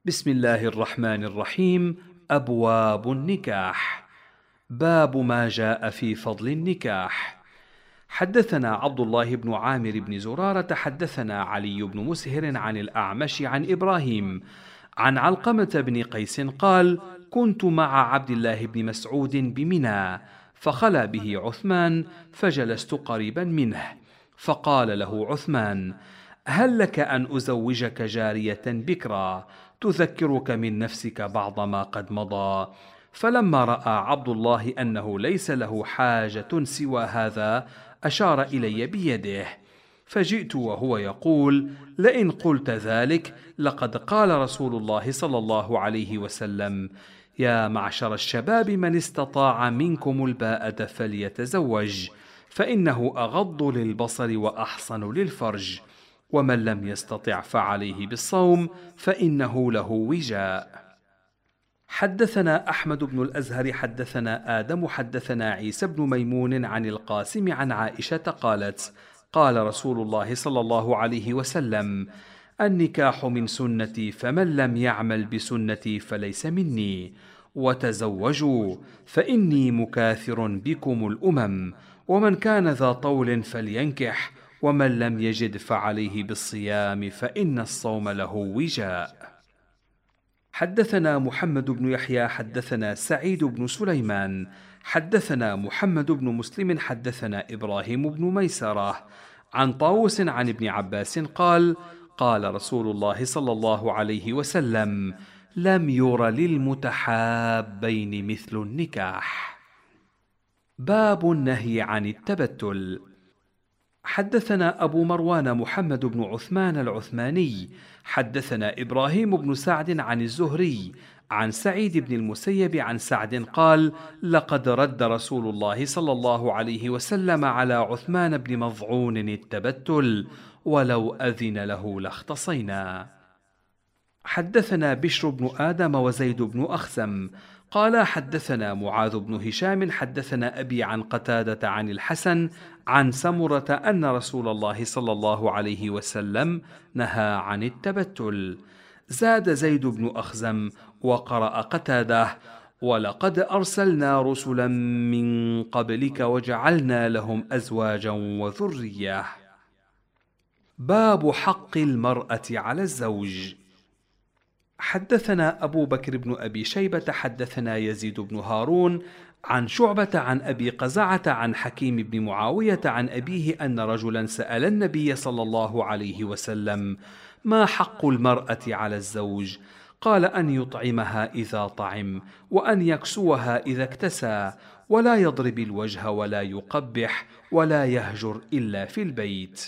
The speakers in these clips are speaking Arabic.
بسم الله الرحمن الرحيم. أبواب النكاح. باب ما جاء في فضل النكاح. حدثنا عبد الله بن عامر بن زرارة حدثنا علي بن مسهر عن الأعمش عن إبراهيم عن علقمة بن قيس قال: كنت مع عبد الله بن مسعود بمنى، فخلا به عثمان، فجلست قريبا منه، فقال له عثمان: هل لك أن أزوجك جارية بكرا تذكرك من نفسك بعض ما قد مضى؟ فلما رأى عبد الله أنه ليس له حاجة سوى هذا أشار إلي بيده، فجئت وهو يقول: لئن قلت ذلك لقد قال رسول الله صلى الله عليه وسلم: يا معشر الشباب من استطاع منكم الباءة فليتزوج، فإنه أغض للبصر وأحصن للفرج، ومن لم يستطع فعليه بالصوم فإنه له وجاء. حدثنا أحمد بن الأزهر حدثنا آدم حدثنا عيسى بن ميمون عن القاسم عن عائشة قالت: قال رسول الله صلى الله عليه وسلم: النكاح من سنتي، فمن لم يعمل بسنتي فليس مني، وتزوجوا فإني مكاثر بكم الأمم، ومن كان ذا طول فلينكح، ومن لم يجد فعليه بالصيام فإن الصوم له وجاء. حدثنا محمد بن يحيى حدثنا سعيد بن سليمان حدثنا محمد بن مسلم حدثنا إبراهيم بن ميسرة عن طاووس عن ابن عباس قال: قال رسول الله صلى الله عليه وسلم: لم ير للمتحابين مثل النكاح. باب النهي عن التبتل. حدثنا أبو مروان محمد بن عثمان العثماني حدثنا إبراهيم بن سعد عن الزهري عن سعيد بن المسيب عن سعد قال: لقد رد رسول الله صلى الله عليه وسلم على عثمان بن مظعون التبتل، ولو أذن له لاختصينا. حدثنا بشر بن آدم وزيد بن أخزم قال: حدثنا معاذ بن هشام حدثنا أبي عن قتادة عن الحسن عن سمرة أن رسول الله صلى الله عليه وسلم نهى عن التبتل. زاد زيد بن أخزم وقرأ قتادة: ولقد أرسلنا رسلا من قبلك وجعلنا لهم أزواجا وذرية. باب حق المرأة على الزوج. حدثنا أبو بكر بن أبي شيبة حدثنا يزيد بن هارون عن شعبة عن أبي قزعة عن حكيم بن معاوية عن أبيه أن رجلا سأل النبي صلى الله عليه وسلم: ما حق المرأة على الزوج؟ قال: أن يطعمها إذا طعم، وأن يكسوها إذا اكتسى، ولا يضرب الوجه ولا يقبح، ولا يهجر إلا في البيت.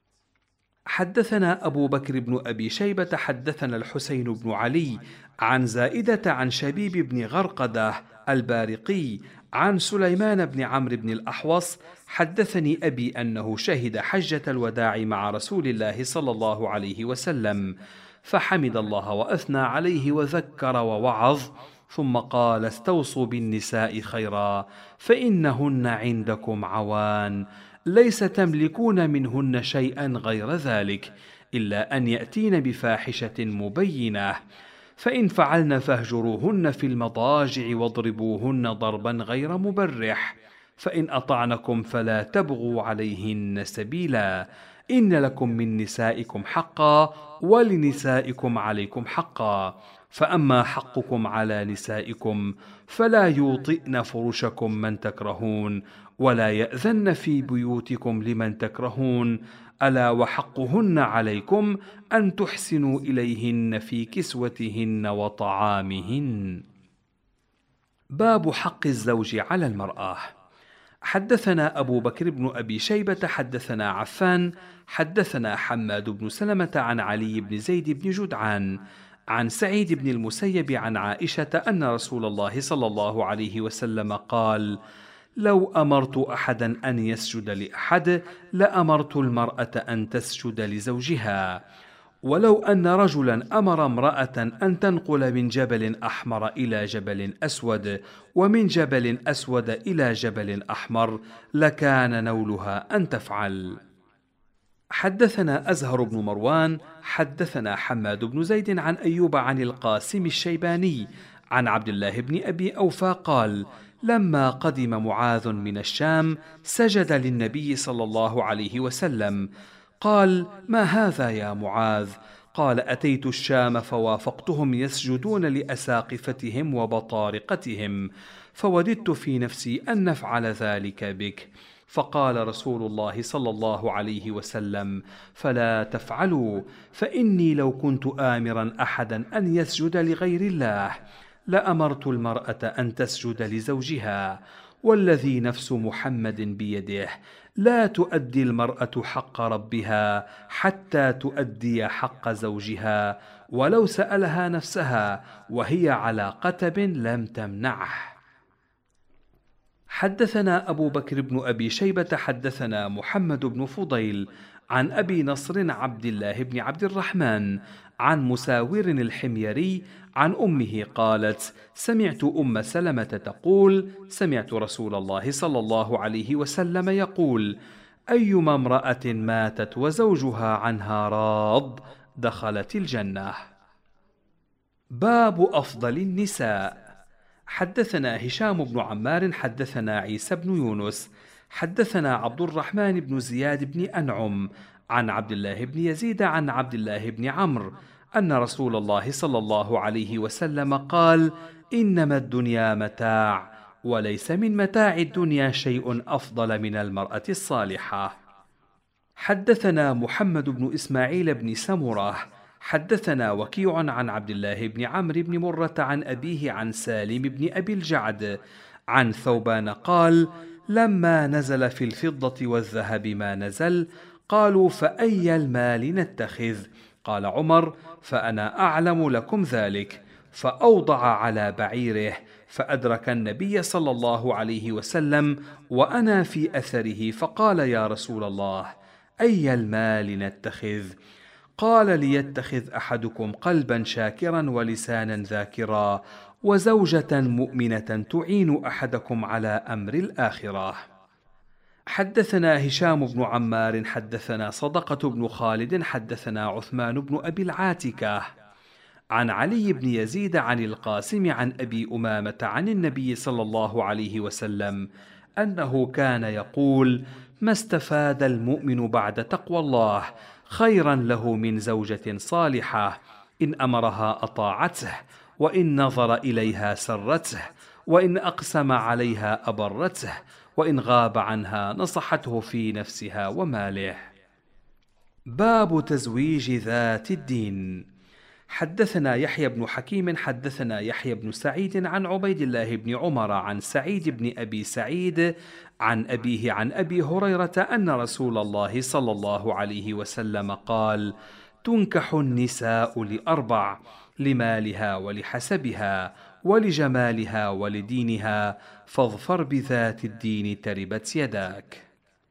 حدثنا أبو بكر بن أبي شيبة حدثنا الحسين بن علي عن زائدة عن شبيب بن غرقدة البارقي عن سليمان بن عمرو بن الأحوص حدثني أبي أنه شهد حجة الوداع مع رسول الله صلى الله عليه وسلم، فحمد الله وأثنى عليه وذكر ووعظ، ثم قال: استوصوا بالنساء خيرا، فإنهن عندكم عوان، ليس تملكون منهن شيئا غير ذلك، إلا أن يأتين بفاحشة مبينة، فإن فعلن فاهجروهن في المضاجع واضربوهن ضربا غير مبرح، فإن أطعنكم فلا تبغوا عليهن سبيلا، إن لكم من نسائكم حقا ولنسائكم عليكم حقا، فأما حقكم على نسائكم فلا يوطئن فرشكم من تكرهون، ولا يأذن في بيوتكم لمن تكرهون، ألا وحقهن عليكم أن تحسنوا إليهن في كسوتهن وطعامهن. باب حق الزوج على المرأة. حدثنا أبو بكر بن أبي شيبة حدثنا عفان حدثنا حماد بن سلمة عن علي بن زيد بن جدعان عن سعيد بن المسيب عن عائشة أن رسول الله صلى الله عليه وسلم قال: لو أمرت أحدا أن يسجد لأحد لأمرت المرأة أن تسجد لزوجها، ولو أن رجلا أمر امرأة أن تنقل من جبل أحمر إلى جبل أسود، ومن جبل أسود إلى جبل أحمر، لكان نولها أن تفعل. حدثنا أزهر بن مروان حدثنا حماد بن زيد عن أيوب عن القاسم الشيباني عن عبد الله بن أبي أوفى قال: لما قدم معاذ من الشام سجد للنبي صلى الله عليه وسلم. قال: ما هذا يا معاذ؟ قال: أتيت الشام فوافقتهم يسجدون لأساقفتهم وبطارقتهم، فوددت في نفسي أن نفعل ذلك بك. فقال رسول الله صلى الله عليه وسلم: فلا تفعلوا، فإني لو كنت آمرا أحدا أن يسجد لغير الله لأمرت المرأة أن تسجد لزوجها، والذي نفس محمد بيده لا تؤدي المرأة حق ربها حتى تؤدي حق زوجها، ولو سألها نفسها وهي على قتب لم تمنعه. حدثنا أبو بكر بن أبي شيبة حدثنا محمد بن فضيل عن أبي نصر عبد الله بن عبد الرحمن عن مساور الحميري عن أمه قالت: سمعت أم سلمة تقول: سمعت رسول الله صلى الله عليه وسلم يقول: أيما امرأة ماتت وزوجها عنها راض دخلت الجنة. باب أفضل النساء. حدثنا هشام بن عمار حدثنا عيسى بن يونس حدثنا عبد الرحمن بن زياد بن أنعم عن عبد الله بن يزيد عن عبد الله بن عمرو أن رسول الله صلى الله عليه وسلم قال: إنما الدنيا متاع، وليس من متاع الدنيا شيء أفضل من المرأة الصالحة. حدثنا محمد بن إسماعيل بن سمرة حدثنا وكيع عن عبد الله بن عمرو بن مرة عن أبيه عن سالم بن أبي الجعد عن ثوبان قال: لما نزل في الفضة والذهب ما نزل قالوا: فأي المال نتخذ؟ قال عمر: فأنا أعلم لكم ذلك. فأوضع على بعيره، فأدرك النبي صلى الله عليه وسلم وأنا في أثره، فقال: يا رسول الله، أي المال نتخذ؟ قال: ليتخذ أحدكم قلبا شاكرا ولسانا ذاكرا وزوجة مؤمنة تعين أحدكم على أمر الآخرة. حدثنا هشام بن عمار حدثنا صدقة بن خالد حدثنا عثمان بن أبي العاتكة عن علي بن يزيد عن القاسم عن أبي أمامة عن النبي صلى الله عليه وسلم أنه كان يقول: ما استفاد المؤمن بعد تقوى الله خيرا له من زوجة صالحة، إن أمرها أطاعته، وإن نظر إليها سرته، وإن أقسم عليها أبرته، وإن غاب عنها نصحته في نفسها وماله. باب تزويج ذات الدين. حدثنا يحيى بن حكيم حدثنا يحيى بن سعيد عن عبيد الله بن عمر عن سعيد بن أبي سعيد عن أبيه عن أبي هريرة أن رسول الله صلى الله عليه وسلم قال: تنكح النساء لأربع: لمالها ولحسبها ولجمالها ولدينها، فاظفر بذات الدين تربت يداك.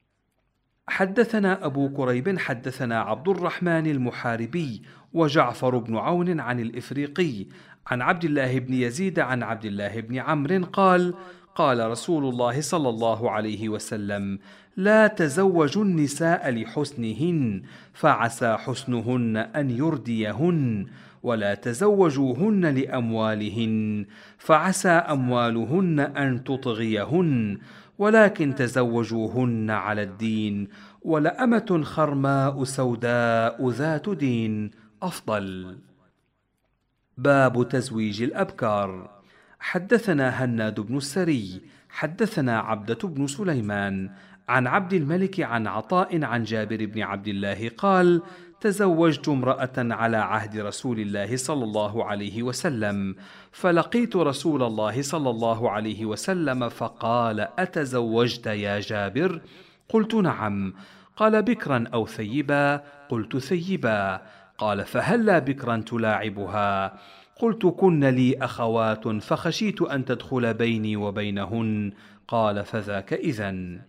حدثنا أبو كريب حدثنا عبد الرحمن المحاربي وجعفر بن عون عن الإفريقي عن عبد الله بن يزيد عن عبد الله بن عمرو قال: قال رسول الله صلى الله عليه وسلم: لا تزوجوا النساء لحسنهن، فعسى حسنهن أن يرديهن، ولا تزوجوهن لأموالهن، فعسى أموالهن أن تطغيهن، ولكن تزوجوهن على الدين، ولأمة خرماء سوداء ذات دين أفضل. باب تزويج الأبكار. حدثنا هناد بن السري حدثنا عبدة بن سليمان عن عبد الملك عن عطاء عن جابر بن عبد الله قال: تزوجت امرأة على عهد رسول الله صلى الله عليه وسلم، فلقيت رسول الله صلى الله عليه وسلم فقال: أتزوجت يا جابر؟ قلت: نعم. قال: بكرا أو ثيبا؟ قلت: ثيبا. قال: فهلا بكرا تلاعبها؟ قلت: كن لي أخوات فخشيت أن تدخل بيني وبينهن. قال: فذاك إذن.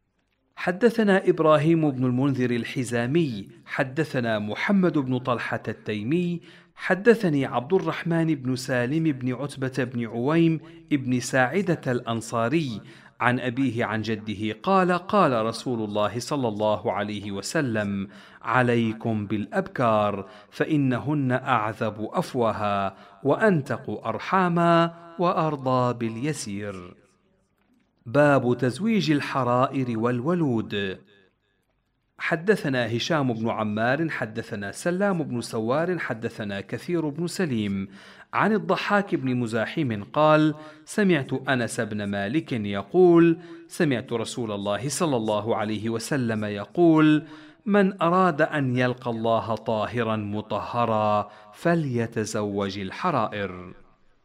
حدثنا إبراهيم بن المنذر الحزامي حدثنا محمد بن طلحة التيمي حدثني عبد الرحمن بن سالم بن عتبة بن عويم بن ساعدة الأنصاري عن أبيه عن جده قال: قال رسول الله صلى الله عليه وسلم: عليكم بالأبكار، فإنهن أعذب أفواها، وأنتق أرحاما، وأرضى باليسير. باب تزويج الحرائر والولود. حدثنا هشام بن عمار حدثنا سلام بن سوار حدثنا كثير بن سليم عن الضحاك بن مزاحم قال: سمعت أنس بن مالك يقول: سمعت رسول الله صلى الله عليه وسلم يقول: من أراد أن يلقى الله طاهرا مطهرا فليتزوج الحرائر.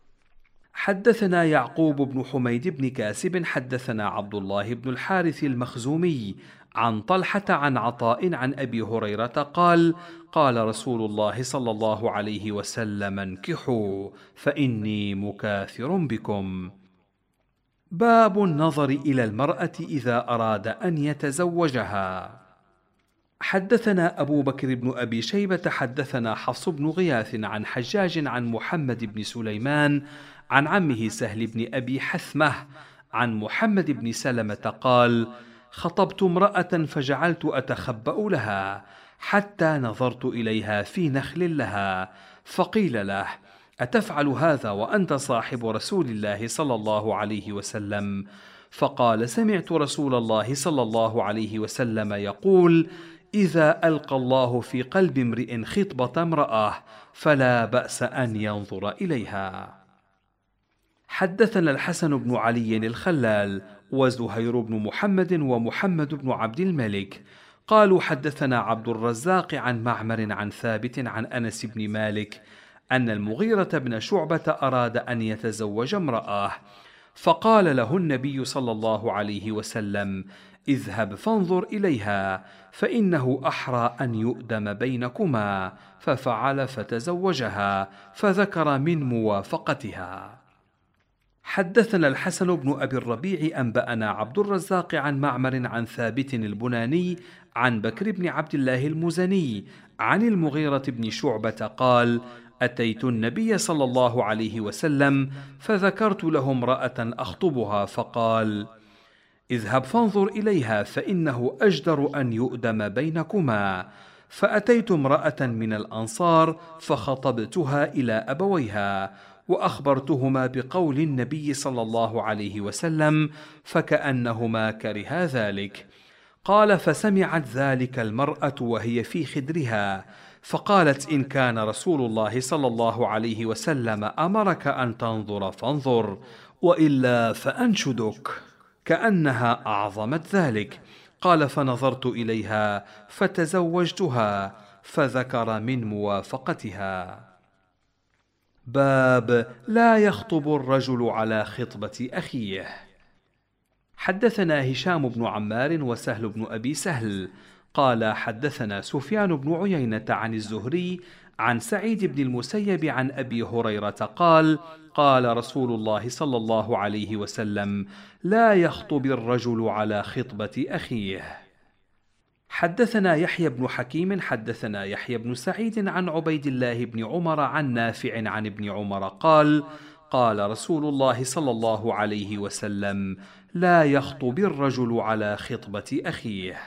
حدثنا يعقوب بن حميد بن كاسب حدثنا عبد الله بن الحارث المخزومي عن طلحة عن عطاء عن أبي هريرة قال: قال رسول الله صلى الله عليه وسلم: انكحوا فإني مكاثر بكم. باب النظر إلى المرأة إذا أراد أن يتزوجها. حدثنا أبو بكر بن أبي شيبة حدثنا حفص بن غياث عن حجاج عن محمد بن سليمان عن عمه سهل بن أبي حثمة عن محمد بن سلمة قال: خطبت امرأة فجعلت أتخبأ لها حتى نظرت إليها في نخل لها، فقيل له: أتفعل هذا وأنت صاحب رسول الله صلى الله عليه وسلم؟ فقال: سمعت رسول الله صلى الله عليه وسلم يقول: إذا ألقى الله في قلب امرئ خطبة امرأة فلا بأس أن ينظر إليها. حدثنا الحسن بن علي الخلال وزهير بن محمد ومحمد بن عبد الملك قالوا: حدثنا عبد الرزاق عن معمر عن ثابت عن أنس بن مالك أن المغيرة بن شعبة أراد أن يتزوج امرأة، فقال له النبي صلى الله عليه وسلم: اذهب فانظر إليها فإنه أحرى أن يؤدم بينكما، ففعل فتزوجها، فذكر من موافقتها. حدثنا الحسن بن أبي الربيع أنبأنا عبد الرزاق عن معمر عن ثابت البناني عن بكر بن عبد الله المزني عن المغيرة بن شعبة قال: أتيت النبي صلى الله عليه وسلم فذكرت له امرأة أخطبها، فقال: اذهب فانظر إليها فإنه أجدر أن يؤدم بينكما. فأتيت امرأة من الأنصار فخطبتها إلى أبويها وأخبرتهما بقول النبي صلى الله عليه وسلم، فكأنهما كرها ذلك. قال: فسمعت ذلك المرأة وهي في خدرها، فقالت: إن كان رسول الله صلى الله عليه وسلم أمرك أن تنظر فانظر، وإلا فأنشدك، كأنها أعظمت ذلك. قال: فنظرت إليها فتزوجتها، فذكر من موافقتها. باب لا يخطب الرجل على خطبة أخيه. حدثنا هشام بن عمار وسهل بن أبي سهل قال: حدثنا سفيان بن عيينة عن الزهري عن سعيد بن المسيب عن أبي هريرة قال: قال رسول الله صلى الله عليه وسلم: لا يخطب الرجل على خطبة أخيه. حدثنا يحيى بن حكيم حدثنا يحيى بن سعيد عن عبيد الله بن عمر عن نافع عن ابن عمر قال: قال رسول الله صلى الله عليه وسلم: لا يخطب الرجل على خطبة أخيه.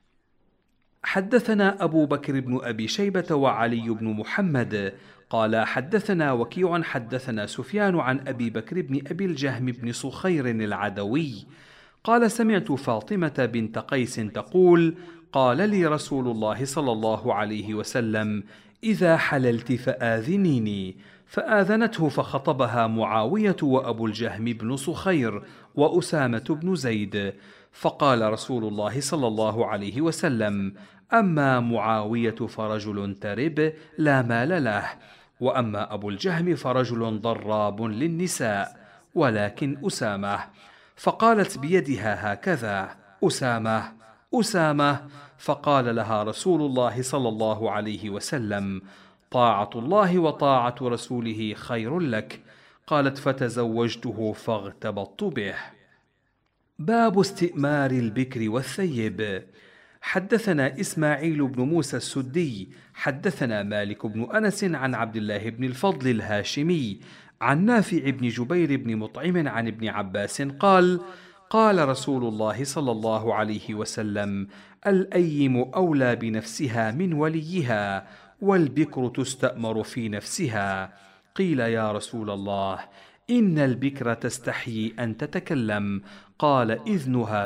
حدثنا أبو بكر بن أبي شيبة وعلي بن محمد قال: حدثنا وكيع حدثنا سفيان عن أبي بكر بن أبي الجهم بن صخير العدوي قال: سمعت فاطمة بنت قيس تقول: قال لي رسول الله صلى الله عليه وسلم: إذا حللت فآذنيني. فآذنته فخطبها معاوية وأبو الجهم بن صخير وأسامة بن زيد. فقال رسول الله صلى الله عليه وسلم: أما معاوية فرجل ترب لا مال له، وأما أبو الجهم فرجل ضراب للنساء، ولكن أسامة. فقالت بيدها هكذا: أسامة أسامة. فقال لها رسول الله صلى الله عليه وسلم: طاعة الله وطاعة رسوله خير لك. قالت: فتزوجته فاغتبطت به. باب استئمار البكر والثيب. حدثنا إسماعيل بن موسى السدي حدثنا مالك بن أنس عن عبد الله بن الفضل الهاشمي عن نافع بن جبير بن مطعم عن ابن عباس قال: قال رسول الله صلى الله عليه وسلم: الأيم أولى بنفسها من وليها، والبكر تستأمر في نفسها. قيل: يا رسول الله، إن البكر تستحيي أن تتكلم. قال: إذنها